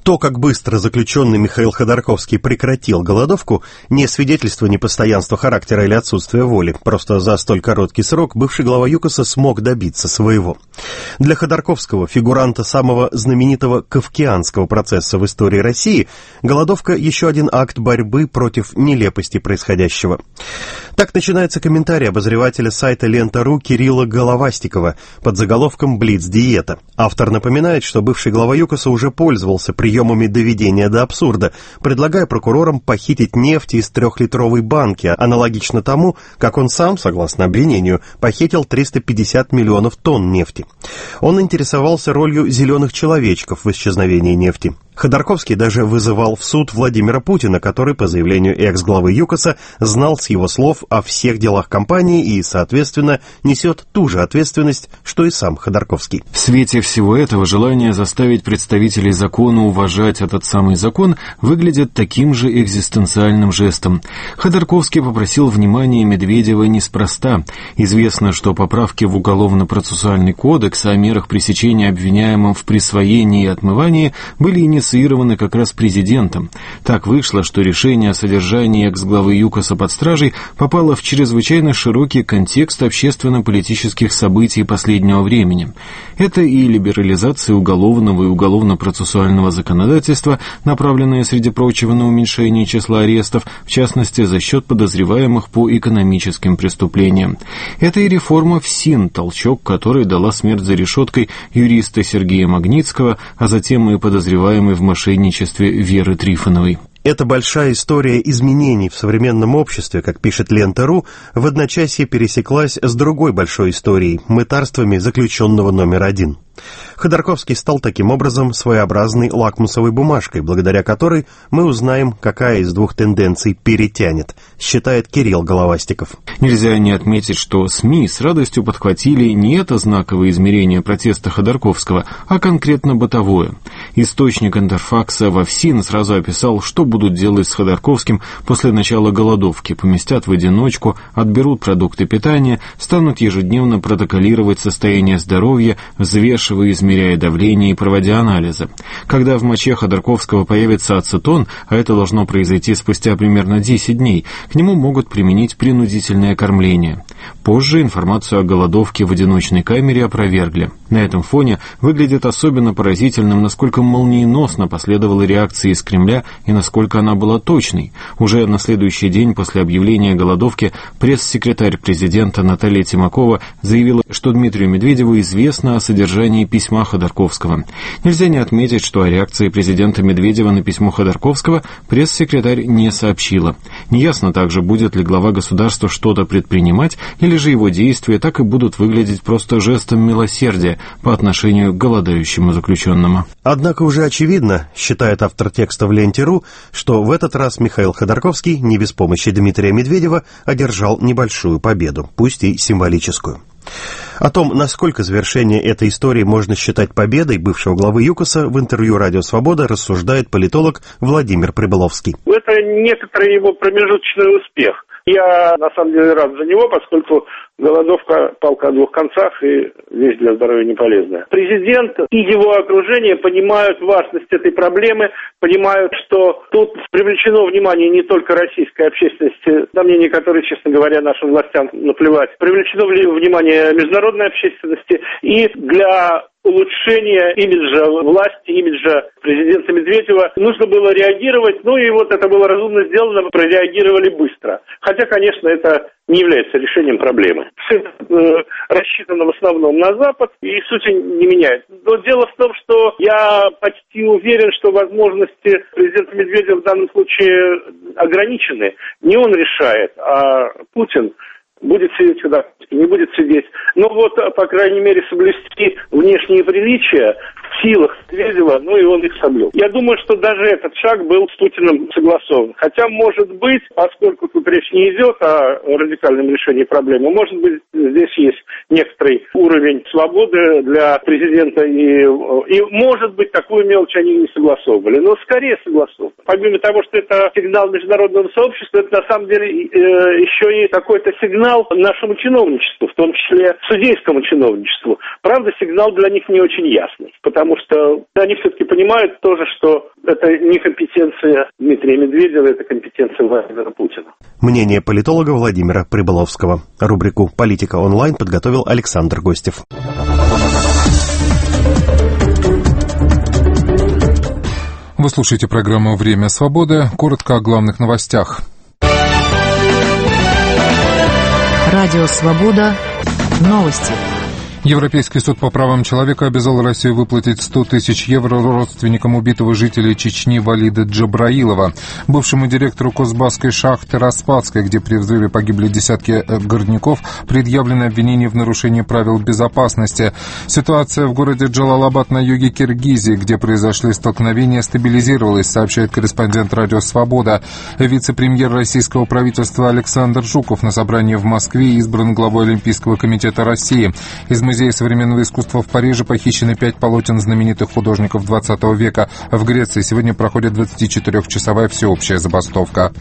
То, как быстро заключенный Михаил Ходорковский прекратил голодовку, не свидетельство непостоянства характера или отсутствия воли. Просто за столь короткий срок бывший глава ЮКОСа смог добиться своего. Для Ходорковского, фигуранта самого знаменитого кавказского процесса в истории России, голодовка – еще один акт борьбы против нелепости происходящего. Так начинается комментарий обозревателя сайта Лента.ру Кирилла Головастикова под заголовком «Блиц-диета». Автор напоминает, что бывший глава ЮКОСа уже пользовался приемом приемами доведения до абсурда, предлагая прокурорам похитить нефть из трехлитровой банки, аналогично тому, как он сам, согласно обвинению, похитил триста пятьдесят миллионов тонн нефти. Он интересовался ролью зеленых человечков в исчезновении нефти. Ходорковский даже вызывал в суд Владимира Путина, который, по заявлению экс-главы ЮКОСа, знал с его слов о всех делах компании и, соответственно, несет ту же ответственность, что и сам Ходорковский. В свете всего этого желание заставить представителей закона уважать этот самый закон выглядит таким же экзистенциальным жестом. Ходорковский попросил внимания Медведева неспроста. Известно, что поправки в Уголовно-процессуальный кодекс о мерах пресечения обвиняемым в присвоении и отмывании были инициированы инициированы как раз президентом. Так вышло, что решение о содержании экс-главы ЮКОСа под стражей попало в чрезвычайно широкий контекст общественно-политических событий последнего времени. Это и либерализация уголовного и уголовно-процессуального законодательства, направленная, среди прочего, на уменьшение числа арестов, в частности, за счет подозреваемых по экономическим преступлениям. Это и реформа ФСИН, толчок которой дала смерть за решеткой юриста Сергея Магнитского, а затем и подозреваемый в мошенничестве Веры Трифоновой. Эта большая история изменений в современном обществе, как пишет Лента.ру, в одночасье пересеклась с другой большой историей – мытарствами заключенного номер один. Ходорковский стал таким образом своеобразной лакмусовой бумажкой, благодаря которой мы узнаем, какая из двух тенденций перетянет, считает Кирилл Головастиков. Нельзя не отметить, что СМИ с радостью подхватили не это знаковое измерение протеста Ходорковского, а конкретно бытовое. Источник Интерфакса во ФСИН сразу описал, что будут делать с Ходорковским после начала голодовки: поместят в одиночку, отберут продукты питания, станут ежедневно протоколировать состояние здоровья, взвешивая, измеряя давление и проводя анализы. Когда в моче Ходорковского появится ацетон, а это должно произойти спустя примерно десять дней, к нему могут применить принудительное кормление. Позже информацию о голодовке в одиночной камере опровергли. На этом фоне выглядит особенно поразительным, насколько молниеносно последовала реакция из Кремля и насколько она была точной. Уже на следующий день после объявления голодовки пресс-секретарь президента Наталья Тимакова заявила, что Дмитрию Медведеву известно о содержании письма Ходорковского. Нельзя не отметить, что о реакции президента Медведева на письмо Ходорковского пресс-секретарь не сообщила. Неясно также, будет ли глава государства что-то предпринимать, или же его действия так и будут выглядеть просто жестом милосердия по отношению к голодающему заключенному. Однако уже очевидно, считает автор текста в Ленте.ру, что в этот раз Михаил Ходорковский не без помощи Дмитрия Медведева одержал небольшую победу, пусть и символическую. О том, насколько завершение этой истории можно считать победой бывшего главы ЮКОСа, в интервью «Радио Свобода» рассуждает политолог Владимир Прибыловский. Это некоторый его промежуточный успех. Я, на самом деле, рад за него, поскольку голодовка — палка о двух концах, и вещь для здоровья не полезная. Президент и его окружение понимают важность этой проблемы, понимают, что тут привлечено внимание не только российской общественности, на мнение которой, честно говоря, нашим властям наплевать, привлечено внимание международной общественности, и для улучшения имиджа власти, имиджа президента Медведева нужно было реагировать, ну и вот это было разумно сделано, прореагировали быстро. Хотя, конечно, это не является решением проблемы. Все это э, рассчитано в основном на Запад и сути не меняет. Но дело в том, что я почти уверен, что возможности президента Медведева в данном случае ограничены. Не он решает, а Путин будет сидеть сюда, не будет сидеть. Но вот, по крайней мере, соблюсти внешние приличия в силах Медведева, ну и он их соблюл. Я думаю, что даже этот шаг был с Путиным согласован. Хотя, может быть, поскольку тут речь не идет о радикальном решении проблемы, может быть, здесь есть некоторый уровень свободы для президента, и, и может быть, такую мелочь они не согласовывали. Но скорее согласовывали. Помимо того, что это сигнал международного сообщества, это на самом деле э, еще и какой-то сигнал нашему чиновничеству, в том числе судейскому чиновничеству. Правда, сигнал для них не очень ясный. потому что они все-таки понимают тоже, что это не компетенция Дмитрия Медведева, это компетенция Владимира Путина. Мнение политолога Владимира Прибыловского. Рубрику «Политика онлайн» подготовил Александр Гостев. Вы слушаете программу «Время свободы». Коротко о главных новостях. Радио «Свобода». Новости. Европейский суд по правам человека обязал Россию выплатить сто тысяч евро родственникам убитого жителя Чечни Валида Джабраилова, бывшему директору Кузбасской шахты Распадской, где при взрыве погибли десятки горняков, предъявлено обвинение в нарушении правил безопасности. Ситуация в городе Джалалабад на юге Киргизии, где произошли столкновения, стабилизировалась, сообщает корреспондент «Радио Свобода». Вице-премьер российского правительства Александр Жуков на собрании в Москве избран главой Олимпийского комитета России. Из Музея современного искусства в Париже похищены пять полотен знаменитых художников двадцатого века. В Греции сегодня проходит двадцатичетырёхчасовая всеобщая забастовка.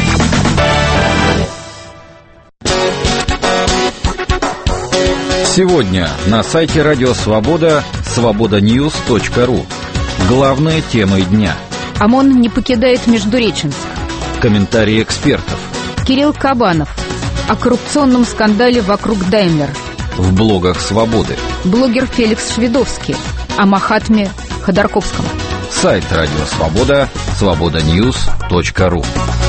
Сегодня на сайте Радио Свобода свобода ньюс точка ру. Главные темы дня. ОМОН не покидает Междуреченск. Комментарии экспертов. Кирилл Кабанов о коррупционном скандале вокруг Даймлер. В блогах «Свободы». Блогер Феликс Шведовский о Махатме Ходорковском. Сайт Радио Свобода свобода ньюс точка ру.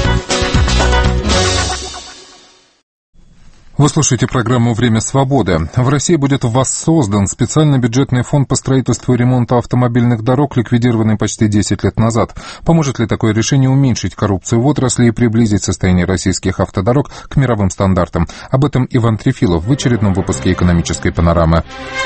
Вы слушаете программу «Время свободы». В России будет воссоздан специальный бюджетный фонд по строительству и ремонту автомобильных дорог, ликвидированный почти десять лет назад. Поможет ли такое решение уменьшить коррупцию в отрасли и приблизить состояние российских автодорог к мировым стандартам? Об этом Иван Трефилов в очередном выпуске «Экономической панорамы».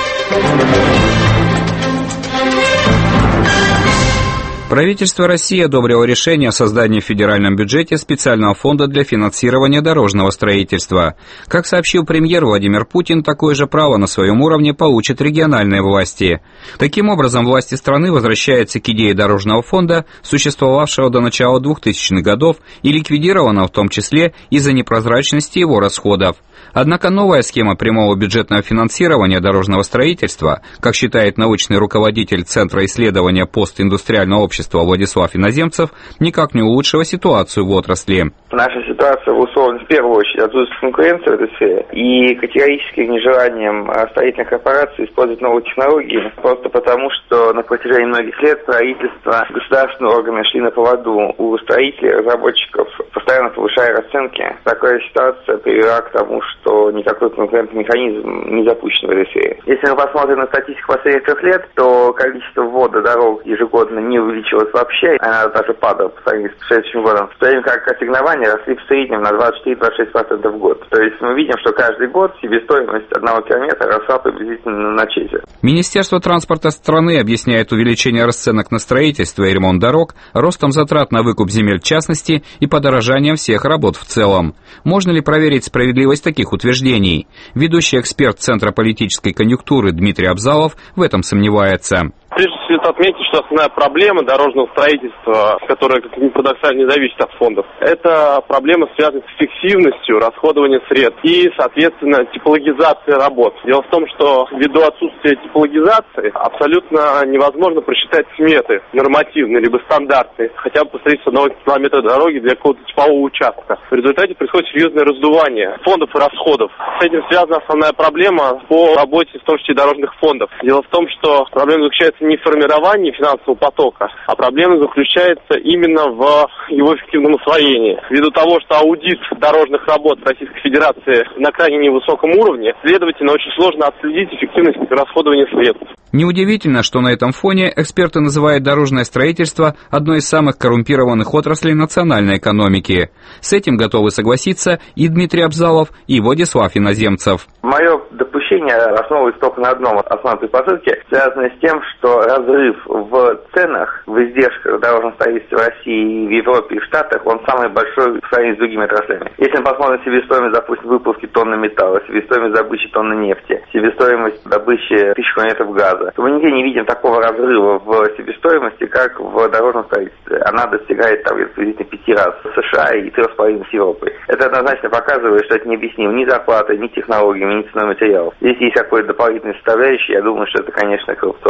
Правительство России одобрило решение о создании в федеральном бюджете специального фонда для финансирования дорожного строительства. Как сообщил премьер Владимир Путин, такое же право на своем уровне получат региональные власти. Таким образом, власти страны возвращаются к идее дорожного фонда, существовавшего до начала двухтысячных годов и ликвидированного в том числе из-за непрозрачности его расходов. Однако новая схема прямого бюджетного финансирования дорожного строительства, как считает научный руководитель Центра исследования постиндустриального общества Владислав Иноземцев, никак не улучшила ситуацию в отрасли. Наша ситуация условна в первую очередь отсутствием конкуренции в этой сфере и категорическим нежеланием строительных корпораций использовать новые технологии, просто потому, что на протяжении многих лет правительство, государственные органы шли на поводу у строителей, разработчиков, постоянно повышая расценки. Такая ситуация привела к тому, что никакой конкурентный механизм не запущен в этой сфере. Если мы посмотрим на статистику последних трех лет, то количество ввода дорог ежегодно не увеличилось вообще, она даже падала по сравнению с предыдущим годом, в то время как ассигнования росли в среднем на двадцать четыре - двадцать шесть процентов в год. То есть мы видим, что каждый год себестоимость одного километра росла приблизительно на четверть. Министерство транспорта страны объясняет увеличение расценок на строительство и ремонт дорог ростом затрат на выкуп земель в частности и подорожанием всех работ в целом. Можно ли проверить справедливость таких утверждений? Ведущий эксперт Центра политической конъюнктуры Дмитрий Абзалов в этом сомневается. Прежде всего, следует отметить, что основная проблема дорожного строительства, которая, как ни парадоксально, не зависит от фондов, это проблема, связанная с эффективностью расходования средств и, соответственно, типологизацией работ. Дело в том, что ввиду отсутствия типологизации абсолютно невозможно просчитать сметы нормативные либо стандартные, хотя бы по строительству одного километра дороги для какого-то типового участка. В результате происходит серьезное раздувание фондов и расходов. С этим связана основная проблема по работе, в том числе дорожных фондов. Дело в том, что проблема заключается не в формировании финансового потока, а проблема заключается именно в его эффективном освоении. Ввиду того, что аудит дорожных работ Российской Федерации на крайне невысоком уровне, следовательно, очень сложно отследить эффективность расходования средств. Неудивительно, что на этом фоне эксперты называют дорожное строительство одной из самых коррумпированных отраслей национальной экономики. С этим готовы согласиться и Дмитрий Абзалов, и Владислав Иноземцев. Мое допущение основывается только на одном основной предпосылке, связанной с тем, что разрыв в ценах, в издержках дорожного строительства в России, в Европе и в Штатах, он самый большой в сравнении с другими отраслями. Если мы посмотрим себестоимость, допустим, выплавки тонны металла, себестоимость добычи тонны нефти, себестоимость добычи тысяч километров газа, то мы нигде не видим такого разрыва в себестоимости, как в дорожном строительстве. Она достигает там приблизительно пяти раз в США и трех с половиной с Европой. Это однозначно показывает, что это не объяснимо ни зарплатой, ни технологиями, ни ценой материалов. Здесь есть какой-то дополнительный составляющий, я думаю, что это, конечно, коррупционная составляющая.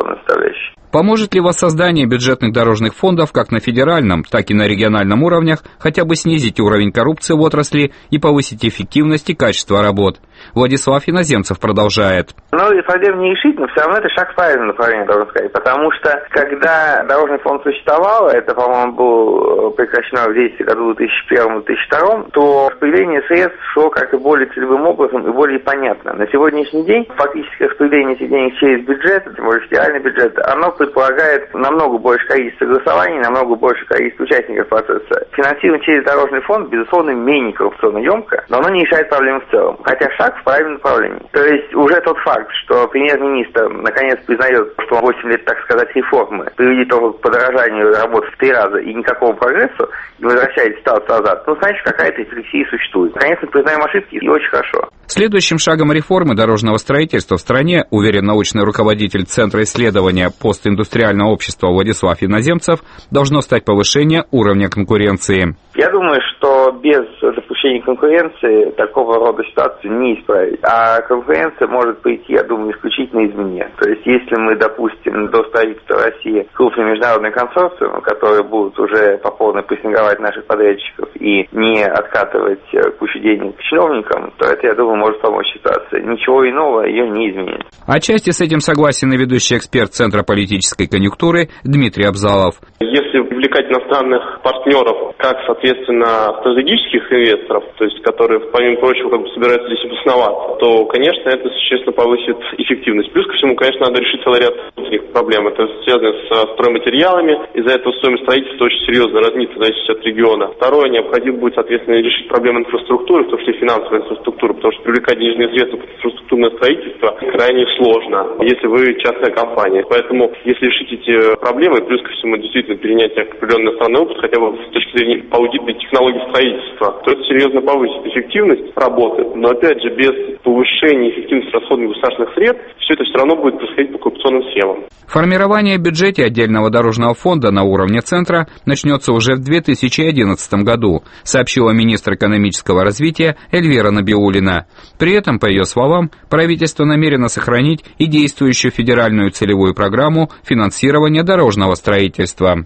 дорогостоящий. Поможет ли воссоздание бюджетных дорожных фондов как на федеральном, так и на региональном уровнях хотя бы снизить уровень коррупции в отрасли и повысить эффективность и качество работ? Владислав Иноземцев продолжает. Ну, и проблема не решить, но все равно это шаг в правильном направлении, должен сказать. Потому что, когда дорожный фонд существовал, это, по-моему, было прекращено в действии году две тысячи первом - две тысячи втором, то распределение средств шло как-то более целевым образом и более понятно. На сегодняшний день фактически распределение этих денег через бюджет, тем более федеральный бюджет, оно предполагает намного больше количества согласований, намного больше количества участников процесса. Финансирование через дорожный фонд, безусловно, менее коррупционно емко, но оно не решает проблемы в целом. Хотя шаг в правильном направлении. То есть уже тот факт, что премьер-министр наконец признает, что восемь лет, так сказать, реформы привели только к подорожанию работы в три раза и никакого прогресса, и возвращает ситуацию назад, ну, значит, какая-то рефлексия существует. Наконец, мы признаем ошибки, и очень хорошо. Следующим шагом реформы дорожного строительства в стране, уверен научный руководитель Центра исследования постиндустриального общества Владислав Иноземцев, должно стать повышение уровня конкуренции. Я думаю, что без допущения конкуренции такого рода ситуацию не исправить. А конкуренция может прийти, я думаю, исключительно извне. То есть, если мы допустим до строительства России крупный международный консорциум, которые будут уже по полной прессинговать наших подрядчиков и не откатывать кучу денег к чиновникам, то это, я думаю, может помочь ситуации. Ничего иного ее не изменит. Отчасти с этим согласен и ведущий эксперт Центра политической конъюнктуры Дмитрий Абзалов. Если привлекать иностранных партнеров, как, соответственно, стратегических инвесторов, то есть которые, помимо прочего, как бы собираются здесь обосноваться, то, конечно, это существенно повысит эффективность. Плюс ко всему, конечно, надо решить целый ряд внутренних проблем. Это связано с стройматериалами. Из-за этого стоимость строительства очень серьезно разнится, зависит от региона. Второе, необходимо будет, соответственно, решить проблему инфраструктуры, в том числе финансовой инфраструктуры, потому что привлекать денежные средства под инфраструктурное строительство крайне сложно, если вы частная компания. Поэтому, если решить эти проблемы, плюс ко всему, действительно перенять определенный иностранный опыт, хотя бы с точки зрения аудитной технологии строительства, то это серьезно повысит эффективность работы. Но, опять же, без повышения эффективности расходования государственных средств, все это все равно будет происходить по коррупционным схемам. Формирование в бюджете отдельного дорожного фонда на уровне центра начнется уже в две тысячи одиннадцатом году, сообщила министр экономического развития Эльвира Набиуллина. При этом, по ее словам, правительство намерено сохранить и действующую федеральную целевую программу финансирования дорожного строительства.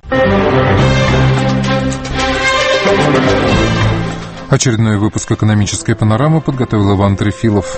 Очередной выпуск «Экономической панорамы» подготовил Иван Трефилов.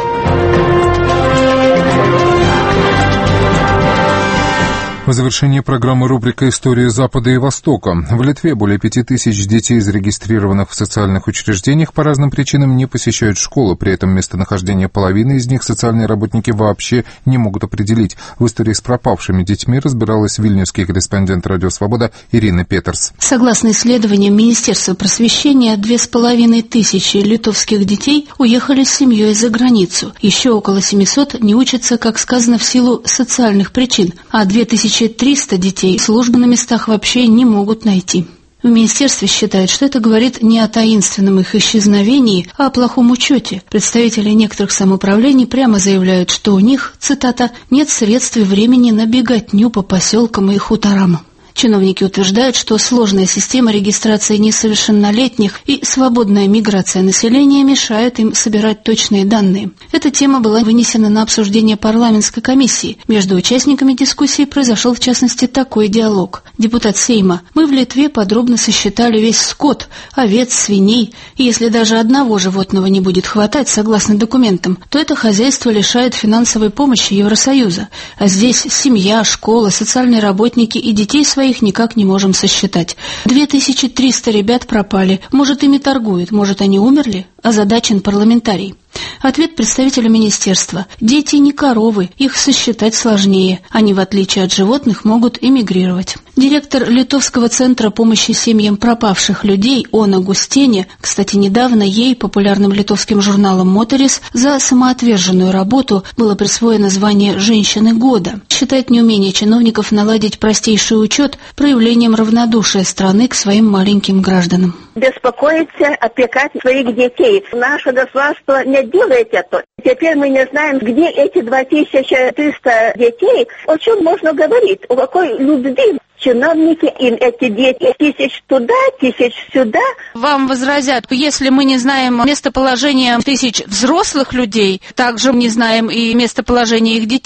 В завершении программы рубрика «История Запада и Востока». В Литве более пяти тысяч детей, зарегистрированных в социальных учреждениях, по разным причинам не посещают школу. При этом местонахождение половины из них социальные работники вообще не могут определить. В истории с пропавшими детьми разбиралась вильнюсский корреспондент «Радио Свобода» Ирина Петерс. Согласно исследованиям Министерства просвещения, две с половиной тысячи литовских детей уехали с семьей за границу. Еще около семисот не учатся, как сказано, в силу социальных причин, а две тысячи триста детей службы на местах вообще не могут найти. В министерстве считают, что это говорит не о таинственном их исчезновении, а о плохом учете. Представители некоторых самоуправлений прямо заявляют, что у них, цитата, «нет средств и времени на беготню по поселкам и хуторам». Чиновники утверждают, что сложная система регистрации несовершеннолетних и свободная миграция населения мешают им собирать точные данные. Эта тема была вынесена на обсуждение парламентской комиссии. Между участниками дискуссии произошел, в частности, такой диалог. Депутат Сейма: «Мы в Литве подробно сосчитали весь скот, овец, свиней, и если даже одного животного не будет хватать, согласно документам, то это хозяйство лишает финансовой помощи Евросоюза. А здесь семья, школа, социальные работники и детей своих их никак не можем сосчитать. две тысячи триста ребят пропали. Может, ими торгуют, может, они умерли?» Озадачен парламентарий. Ответ представителя министерства: дети не коровы, их сосчитать сложнее. Они, в отличие от животных, могут эмигрировать. Директор Литовского центра помощи семьям пропавших людей Она Густене, кстати, недавно ей, популярным литовским журналом «Моторис», за самоотверженную работу было присвоено звание «Женщины года», считает неумение чиновников наладить простейший учет проявлением равнодушия страны к своим маленьким гражданам. Беспокоиться, опекать своих детей. Наше государство не делает это. Теперь мы не знаем, где эти две тысячи триста детей. О чем можно говорить? О какой любви? Чиновники, им эти дети тысяч туда, тысяч сюда. Вам возразят, если мы не знаем местоположение тысяч взрослых людей, также не знаем и местоположение их детей.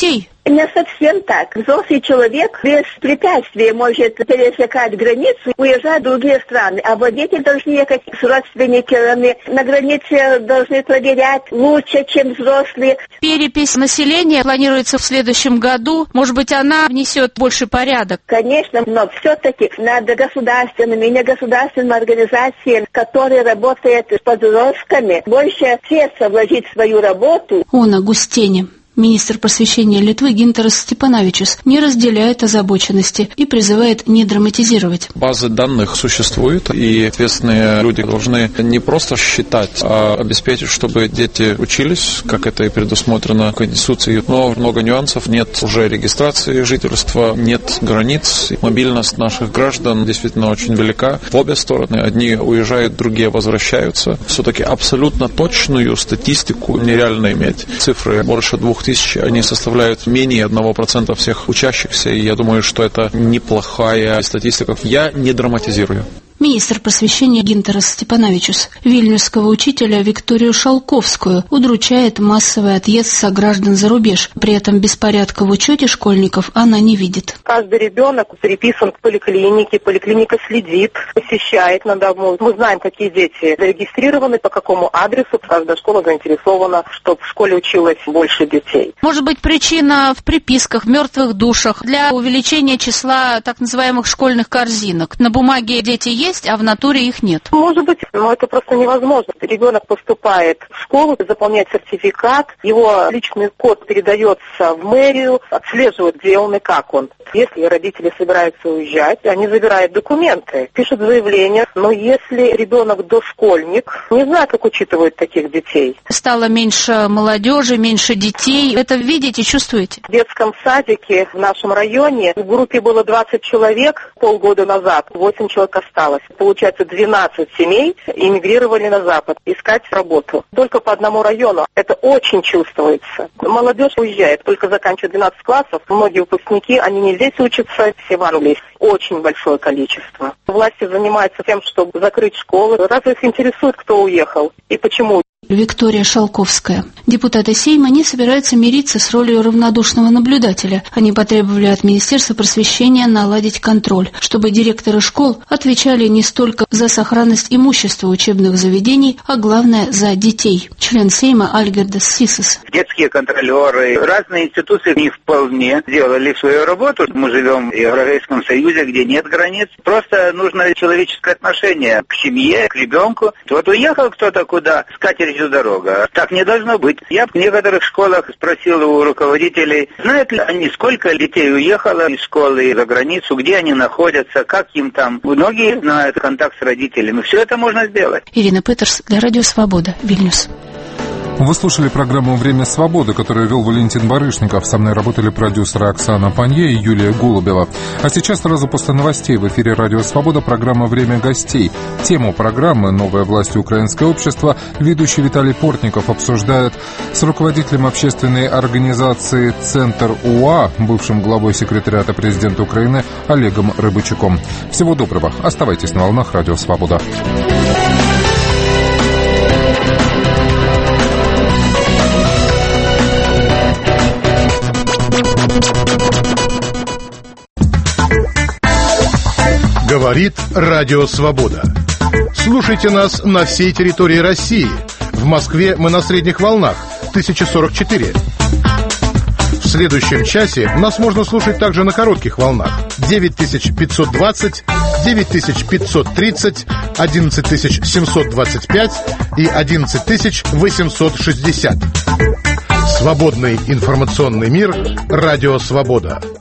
Не совсем так. Взрослый человек без препятствий может пересекать границу, уезжать в другие страны, а вот дети должны ехать с родственниками. На границе должны проверять лучше, чем взрослые. Перепись населения планируется в следующем году. Может быть, она внесет больше порядок? Конечно, но все-таки над государственными и негосударственными организациями, которые работают с подростками, больше средств вложить в свою работу. Он о Густене. Министр просвещения Литвы Гинтерас Степановичус не разделяет озабоченности и призывает не драматизировать. Базы данных существуют, и ответственные люди должны не просто считать, а обеспечить, чтобы дети учились, как это и предусмотрено в Конституции. Но много нюансов. Нет уже регистрации жительства, нет границ. Мобильность наших граждан действительно очень велика. В обе стороны. Одни уезжают, другие возвращаются. Все-таки абсолютно точную статистику нереально иметь. Цифры больше двух тысяч. Они составляют менее одного процента всех учащихся, и я думаю, что это неплохая статистика. Я не драматизирую. Министр просвещения Гинтерас Степановичус вильнюсского учителя Викторию Шалковскую удручает массовый отъезд сограждан за рубеж. При этом беспорядка в учете школьников она не видит. Каждый ребенок приписан к поликлинике, поликлиника следит, посещает на дому. Мы знаем, какие дети зарегистрированы, по какому адресу. Каждая школа заинтересована, чтобы в школе училось больше детей. Может быть, причина в приписках, в мертвых душах для увеличения числа так называемых школьных корзинок. На бумаге дети есть, а в натуре их нет. Может быть, но это просто невозможно. Ребенок поступает в школу, заполняет сертификат, его личный код передается в мэрию, отслеживают, где он и как он. Если родители собираются уезжать, они забирают документы, пишут заявление, но если ребенок дошкольник, не знаю, как учитывают таких детей. Стало меньше молодежи, меньше детей. Это видите, чувствуете? В детском садике в нашем районе в группе было двадцать человек полгода назад, восемь человек осталось. Получается, двенадцать семей эмигрировали на Запад искать работу. Только по одному району. Это очень чувствуется. Молодежь уезжает, только заканчивает двенадцать классов. Многие выпускники, они не здесь учатся, все в Англии. Очень большое количество. Власти занимаются тем, чтобы закрыть школы. Разве их интересует, кто уехал и почему? Виктория Шалковская. Депутаты Сейма не собираются мириться с ролью равнодушного наблюдателя. Они потребовали от Министерства просвещения наладить контроль, чтобы директоры школ отвечали не столько за сохранность имущества учебных заведений, а главное за детей. Член Сейма Альгердас Сисас. Детские контролеры, разные институции не вполне делали свою работу. Мы живем в Европейском Союзе, где нет границ. Просто нужно человеческое отношение к семье, к ребенку. Вот уехал кто-то куда, с катерью дорога. Так не должно быть. Я в некоторых школах спросил у руководителей, знают ли они, сколько детей уехало из школы за границу, где они находятся, как им там. Многие знают контакт с родителями. Все это можно сделать. Ирина Петерс для Радио Свобода, Вильнюс. Вы слушали программу «Время свободы», которую вел Валентин Барышников. Со мной работали продюсеры Оксана Панье и Юлия Голубева. А сейчас сразу после новостей в эфире «Радио Свобода» программа «Время гостей». Тему программы «Новая власть и украинское общество» ведущий Виталий Портников обсуждает с руководителем общественной организации «Центр УА», бывшим главой секретариата президента Украины Олегом Рыбачуком. Всего доброго. Оставайтесь на волнах «Радио Свобода». Говорит Радио Свобода. Слушайте нас на всей территории России. В Москве мы на средних волнах тысяча сорок четыре. В следующем часе нас можно слушать также на коротких волнах девять тысяч пятьсот двадцать, девять тысяч пятьсот тридцать, одиннадцать тысяч семьсот двадцать пять и одиннадцать тысяч восемьсот шестьдесят. Свободный информационный мир. Радио Свобода.